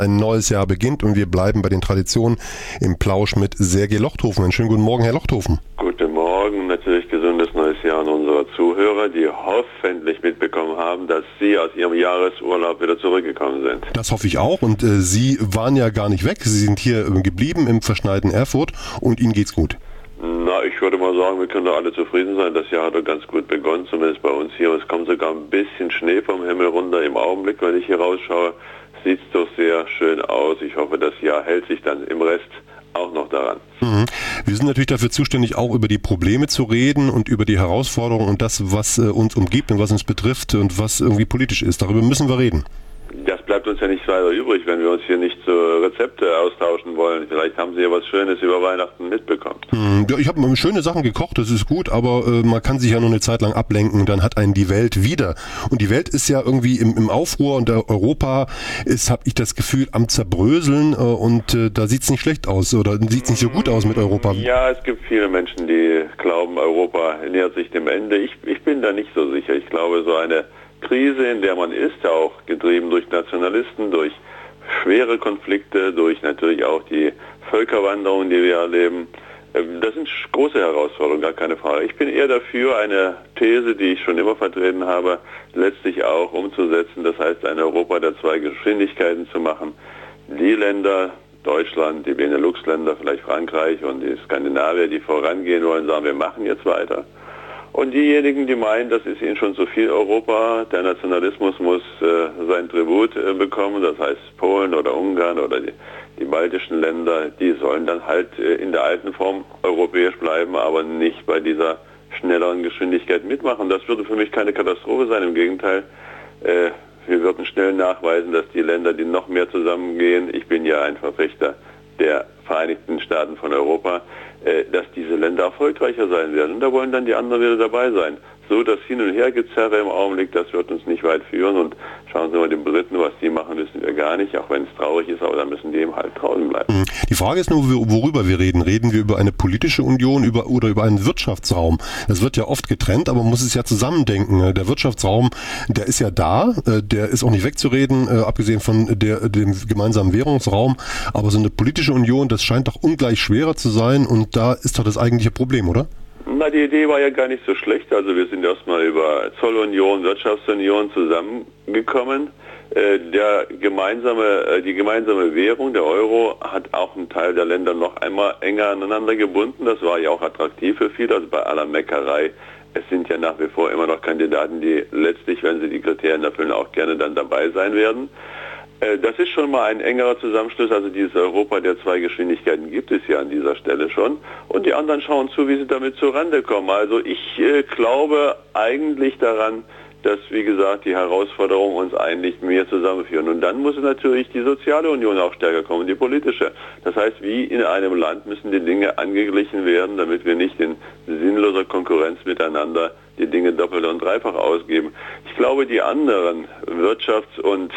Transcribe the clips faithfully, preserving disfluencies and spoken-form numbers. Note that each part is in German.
Ein neues Jahr beginnt und wir bleiben bei den Traditionen im Plausch mit Sergej Lochthofen. Einen schönen guten Morgen, Herr Lochthofen. Guten Morgen, natürlich gesundes neues Jahr an unsere Zuhörer, die hoffentlich mitbekommen haben, dass Sie aus Ihrem Jahresurlaub wieder zurückgekommen sind. Das hoffe ich auch und äh, Sie waren ja gar nicht weg. Sie sind hier äh, geblieben im verschneiten Erfurt und Ihnen geht's gut. Na, ich würde mal sagen, wir können doch alle zufrieden sein. Das Jahr hat doch ganz gut begonnen, zumindest bei uns hier. Es kommt sogar ein bisschen Schnee vom Himmel runter im Augenblick, wenn ich hier rausschaue. Sieht es doch sehr schön aus. Ich hoffe, das Jahr hält sich dann im Rest auch noch daran. Mhm. Wir sind natürlich dafür zuständig, auch über die Probleme zu reden und über die Herausforderungen und das, was äh, uns umgibt und was uns betrifft und was irgendwie politisch ist. Darüber müssen wir reden. Das bleibt uns ja nicht weiter übrig, wenn wir uns hier nicht so Rezepte austauschen wollen. Vielleicht haben Sie ja was Schönes über Weihnachten mitbekommen. Hm, ja, ich habe schöne Sachen gekocht, das ist gut, aber äh, man kann sich ja nur eine Zeit lang ablenken, dann hat einen die Welt wieder. Und die Welt ist ja irgendwie im, im Aufruhr und der Europa ist, habe ich das Gefühl, am Zerbröseln äh, und äh, da sieht es nicht schlecht aus oder sieht es nicht so gut aus mit Europa. Ja, es gibt viele Menschen, die glauben, Europa nähert sich dem Ende. Ich, ich bin da nicht so sicher. Ich glaube, so eine Krise, in der man ist, auch getrieben durch Nationalisten, durch schwere Konflikte, durch natürlich auch die Völkerwanderung, die wir erleben. Das sind große Herausforderungen, gar keine Frage. Ich bin eher dafür, eine These, die ich schon immer vertreten habe, letztlich auch umzusetzen. Das heißt, ein Europa der zwei Geschwindigkeiten zu machen. Die Länder, Deutschland, die Benelux-Länder, vielleicht Frankreich und die Skandinavier, die vorangehen wollen, sagen, wir machen jetzt weiter. Und diejenigen, die meinen, das ist ihnen schon zu viel Europa, der Nationalismus muss äh, sein Tribut äh, bekommen, das heißt Polen oder Ungarn oder die, die baltischen Länder, die sollen dann halt äh, in der alten Form europäisch bleiben, aber nicht bei dieser schnelleren Geschwindigkeit mitmachen. Das würde für mich keine Katastrophe sein, im Gegenteil. Äh, wir würden schnell nachweisen, dass die Länder, die noch mehr zusammengehen, ich bin ja ein Verfechter der Vereinigten Staaten von Europa, dass diese Länder erfolgreicher sein werden. Und da wollen dann die anderen wieder dabei sein. So das Hin- und Hergezerre im Augenblick, das wird uns nicht weit führen. Und schauen Sie mal den Briten, was die machen, wissen wir gar nicht, auch wenn es traurig ist, aber da müssen die eben halt draußen bleiben. Die Frage ist nur, worüber wir reden. Reden wir über eine politische Union über, oder über einen Wirtschaftsraum? Das wird ja oft getrennt, aber man muss es ja zusammendenken. Der Wirtschaftsraum, der ist ja da, der ist auch nicht wegzureden, abgesehen von der, dem gemeinsamen Währungsraum. Aber so eine politische Union, das scheint doch ungleich schwerer zu sein und da ist doch das eigentliche Problem, oder? Na, die Idee war ja gar nicht so schlecht. Also wir sind erstmal über Zollunion, Wirtschaftsunion zusammengekommen. Äh, der gemeinsame, äh, die gemeinsame Währung, der Euro, hat auch einen Teil der Länder noch einmal enger aneinander gebunden. Das war ja auch attraktiv für viele, also bei aller Meckerei. Es sind ja nach wie vor immer noch Kandidaten, die letztlich, wenn sie die Kriterien erfüllen, auch gerne dann dabei sein werden. Das ist schon mal ein engerer Zusammenschluss, also dieses Europa der zwei Geschwindigkeiten gibt es ja an dieser Stelle schon. Und die anderen schauen zu, wie sie damit zurande kommen. Also ich äh, glaube eigentlich daran, dass, wie gesagt, die Herausforderungen uns eigentlich mehr zusammenführen. Und dann muss natürlich die soziale Union auch stärker kommen, die politische. Das heißt, wie in einem Land müssen die Dinge angeglichen werden, damit wir nicht in sinnloser Konkurrenz miteinander die Dinge doppelt und dreifach ausgeben. Ich glaube, die anderen Wirtschafts- und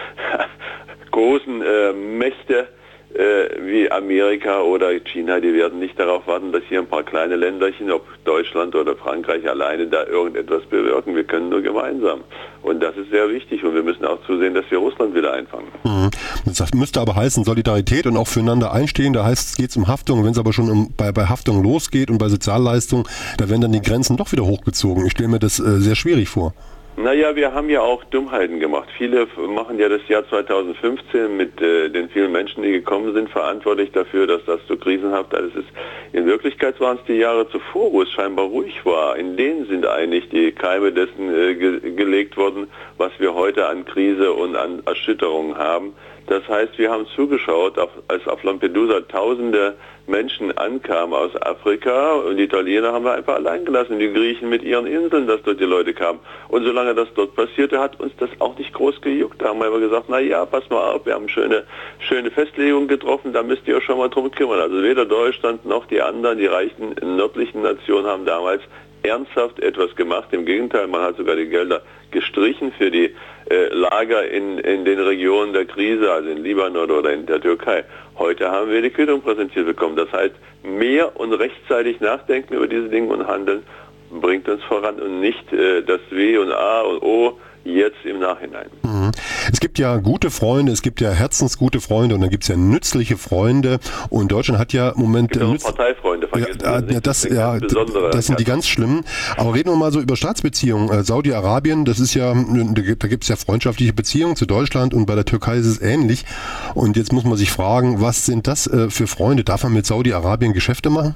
großen äh, Mächte äh, wie Amerika oder China, die werden nicht darauf warten, dass hier ein paar kleine Länderchen, ob Deutschland oder Frankreich alleine da irgendetwas bewirken. Wir können nur gemeinsam. Und das ist sehr wichtig und wir müssen auch zusehen, dass wir Russland wieder einfangen. Mhm. Das müsste aber heißen Solidarität und auch füreinander einstehen. Da heißt es, geht es um Haftung. Wenn es aber schon um, bei, bei Haftung losgeht und bei Sozialleistungen, da werden dann die Grenzen doch wieder hochgezogen. Ich stelle mir das äh, sehr schwierig vor. Naja, wir haben ja auch Dummheiten gemacht. Viele machen ja das Jahr zweitausendfünfzehn mit äh, den vielen Menschen, die gekommen sind, verantwortlich dafür, dass das so krisenhaft alles ist. In Wirklichkeit waren es die Jahre zuvor, wo es scheinbar ruhig war. In denen sind eigentlich die Keime dessen äh, ge- gelegt worden, was wir heute an Krise und an Erschütterungen haben. Das heißt, wir haben zugeschaut, auf, als auf Lampedusa tausende Menschen ankamen aus Afrika und die Italiener haben wir einfach allein gelassen, die Griechen mit ihren Inseln, dass dort die Leute kamen. Und solange das dort passierte, hat uns das auch nicht groß gejuckt. Da haben wir aber gesagt, na ja, pass mal auf, wir haben schöne, schöne Festlegungen getroffen, da müsst ihr euch schon mal drum kümmern. Also weder Deutschland noch die anderen, die reichen nördlichen Nationen haben damals ernsthaft etwas gemacht. Im Gegenteil, man hat sogar die Gelder gestrichen für die äh, Lager in, in den Regionen der Krise, also in Libanon oder in der Türkei. Heute haben wir die Quittung präsentiert bekommen. Das heißt, mehr und rechtzeitig nachdenken über diese Dinge und handeln bringt uns voran und nicht äh, das W und A und O jetzt im Nachhinein. Mhm. Es gibt ja gute Freunde, es gibt ja herzensgute Freunde und dann gibt es ja nützliche Freunde und Deutschland hat ja im Moment... Genau, nütz- Parteifreunde, vergessen ja, ja, das, das, ja, das sind die ganz schlimmen. Aber reden wir mal so über Staatsbeziehungen. Äh, Saudi-Arabien, das ist ja, da gibt es ja freundschaftliche Beziehungen zu Deutschland und bei der Türkei ist es ähnlich. Und jetzt muss man sich fragen, was sind das äh, für Freunde? Darf man mit Saudi-Arabien Geschäfte machen?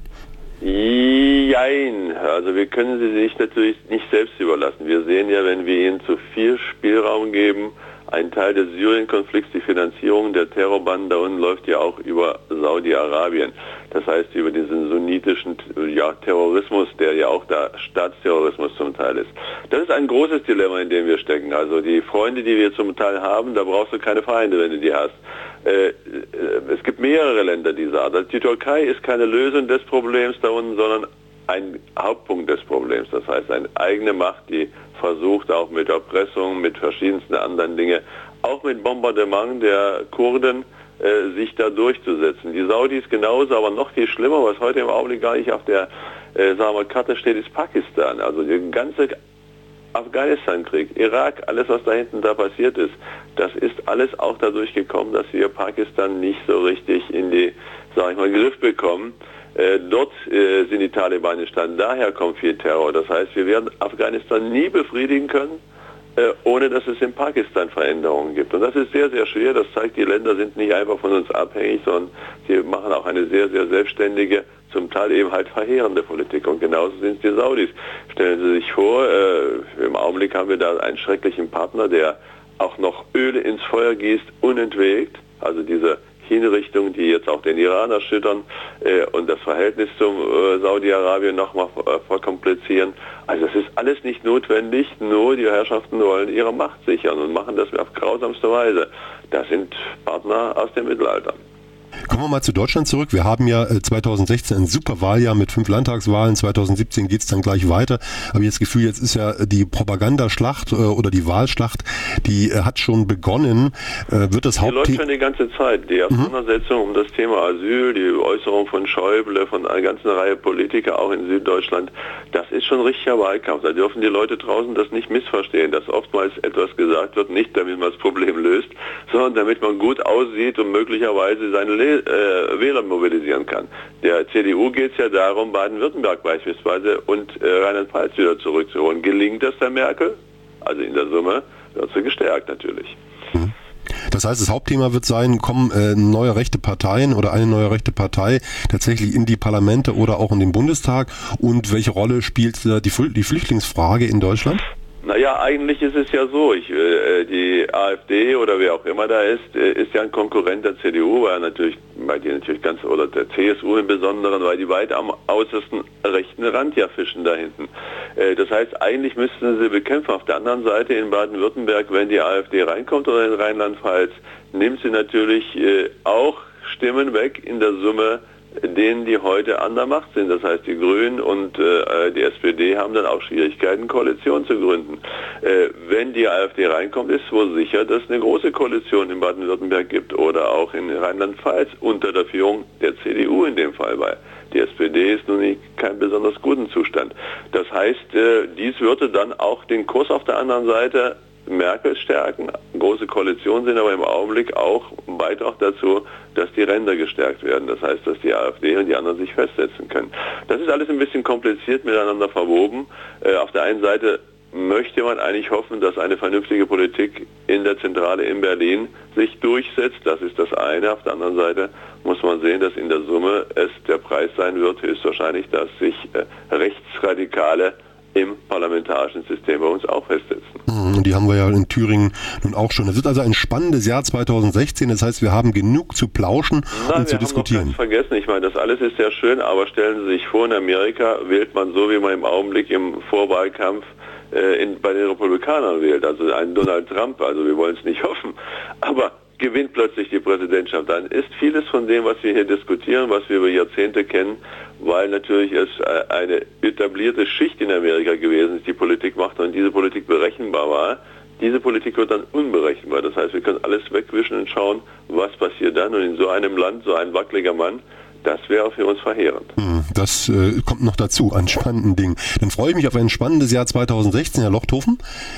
Jein, also wir können sie sich natürlich nicht selbst überlassen. Wir sehen ja, wenn wir ihnen zu viel Spielraum geben, ein Teil des Syrien-Konflikts, die Finanzierung der Terrorbanden da unten läuft ja auch über Saudi-Arabien. Das heißt über diesen sunnitischen ja, Terrorismus, der ja auch da Staatsterrorismus zum Teil ist. Das ist ein großes Dilemma, in dem wir stecken. Also die Freunde, die wir zum Teil haben, da brauchst du keine Feinde, wenn du die hast. Äh, äh, es gibt mehrere Länder dieser Art. Die Türkei ist keine Lösung des Problems da unten, sondern ein Hauptpunkt des Problems. Das heißt, eine eigene Macht, die versucht auch mit Erpressung, mit verschiedensten anderen Dingen, auch mit Bombardement der Kurden, äh, sich da durchzusetzen. Die Saudis genauso, aber noch viel schlimmer, was heute im Augenblick gar nicht auf der äh, sagen wir, Karte steht, ist Pakistan. Also der ganze Afghanistan-Krieg, Irak, alles was da hinten da passiert ist, das ist alles auch dadurch gekommen, dass wir Pakistan nicht so richtig in die, sag ich mal, Griff bekommen. Äh, dort äh, sind die Taliban entstanden, daher kommt viel Terror. Das heißt, wir werden Afghanistan nie befriedigen können, äh, ohne dass es in Pakistan Veränderungen gibt. Und das ist sehr, sehr schwer. Das zeigt, die Länder sind nicht einfach von uns abhängig, sondern sie machen auch eine sehr, sehr selbstständige, zum Teil eben halt verheerende Politik. Und genauso sind es die Saudis. Stellen Sie sich vor, äh, im Augenblick haben wir da einen schrecklichen Partner, der auch noch Öle ins Feuer gießt, unentwegt. Also diese Hinrichtungen, die jetzt auch den Iran erschüttern äh, und das Verhältnis zum äh, Saudi-Arabien nochmal äh, verkomplizieren. Also es ist alles nicht notwendig, nur die Herrschaften wollen ihre Macht sichern und machen das auf grausamste Weise. Das sind Partner aus dem Mittelalter. Kommen wir mal zu Deutschland zurück. Wir haben ja zweitausendsechzehn ein super Wahljahr mit fünf Landtagswahlen. zweitausendsiebzehn geht es dann gleich weiter. Aber jetzt das Gefühl, jetzt ist ja die Propagandaschlacht oder die Wahlschlacht, die hat schon begonnen. Wird das Hauptthema... Die läuft schon die ganze Zeit. Die Auseinandersetzung mhm. um das Thema Asyl, die Äußerung von Schäuble, von einer ganzen Reihe Politiker, auch in Süddeutschland, das ist schon richtiger Wahlkampf. Da dürfen die Leute draußen das nicht missverstehen, dass oftmals etwas gesagt wird, nicht damit man das Problem löst, sondern damit man gut aussieht und möglicherweise seine Le- äh, Wähler mobilisieren kann. Der C D U geht es ja darum, Baden-Württemberg beispielsweise und äh, Rheinland-Pfalz wieder zurückzuholen. Gelingt das der Merkel? Also in der Summe wird sie gestärkt natürlich. Mhm. Das heißt, das Hauptthema wird sein, kommen äh, neue rechte Parteien oder eine neue rechte Partei tatsächlich in die Parlamente oder auch in den Bundestag und welche Rolle spielt äh, die, die Flüchtlingsfrage in Deutschland? Naja, eigentlich ist es ja so, ich, äh, die AfD oder wer auch immer da ist, äh, ist ja ein Konkurrent der C D U, weil natürlich, weil die natürlich ganz, oder der C S U im Besonderen, weil die weit am äußersten rechten Rand ja fischen da hinten. Äh, das heißt, eigentlich müssten sie bekämpfen. Auf der anderen Seite in Baden-Württemberg, wenn die AfD reinkommt oder in Rheinland-Pfalz, nimmt sie natürlich äh, auch Stimmen weg in der Summe, denen, die heute an der Macht sind. Das heißt, die Grünen und äh, die S P D haben dann auch Schwierigkeiten, Koalition zu gründen. Äh, wenn die AfD reinkommt, ist wohl sicher, dass es eine große Koalition in Baden-Württemberg gibt oder auch in Rheinland-Pfalz unter der Führung der C D U in dem Fall, weil die S P D ist nun nicht kein besonders guten Zustand. Das heißt, äh, dies würde dann auch den Kurs auf der anderen Seite Merkel stärken. Große Koalitionen sind aber im Augenblick auch Beitrag dazu, dass die Ränder gestärkt werden. Das heißt, dass die AfD und die anderen sich festsetzen können. Das ist alles ein bisschen kompliziert miteinander verwoben. Äh, auf der einen Seite möchte man eigentlich hoffen, dass eine vernünftige Politik in der Zentrale in Berlin sich durchsetzt. Das ist das eine. Auf der anderen Seite muss man sehen, dass in der Summe es der Preis sein wird, höchstwahrscheinlich, dass sich äh, Rechtsradikale im parlamentarischen System bei uns auch festsetzen. Und die haben wir ja in Thüringen nun auch schon. Es wird also ein spannendes Jahr zweitausendsechzehn. Das heißt, wir haben genug zu plauschen Na, und zu diskutieren. Wir haben noch ganz vergessen. Ich meine, das alles ist sehr schön, aber stellen Sie sich vor, in Amerika wählt man so, wie man im Augenblick im Vorwahlkampf äh, in, bei den Republikanern wählt. Also einen Donald Trump. Also wir wollen es nicht hoffen. Aber gewinnt plötzlich die Präsidentschaft. Dann ist vieles von dem, was wir hier diskutieren, was wir über Jahrzehnte kennen, weil natürlich es eine etablierte Schicht in Amerika gewesen ist, die Politik macht und diese Politik berechenbar war. Diese Politik wird dann unberechenbar. Das heißt, wir können alles wegwischen und schauen, was passiert dann. Und in so einem Land, so ein wackeliger Mann, das wäre für uns verheerend. Das äh, kommt noch dazu, an spannenden Dingen. Dann freue ich mich auf ein spannendes Jahr zweitausendsechzehn, Herr Lochthofen.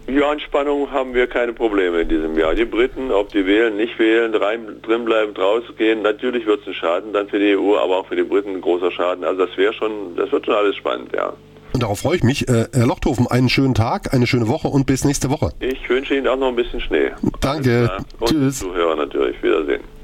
Ja, an Spannung haben wir keine Probleme in diesem Jahr. Die Briten, ob die wählen, nicht wählen, rein, drin bleiben, draußen gehen, natürlich wird es ein Schaden dann für die E U, aber auch für die Briten ein großer Schaden. Also das wäre schon, das wird schon alles spannend, ja. Und darauf freue ich mich. Äh, Herr Lochthofen, einen schönen Tag, eine schöne Woche und bis nächste Woche. Ich wünsche Ihnen auch noch ein bisschen Schnee. Danke. Und Tschüss. Zuhörer natürlich. Wiedersehen.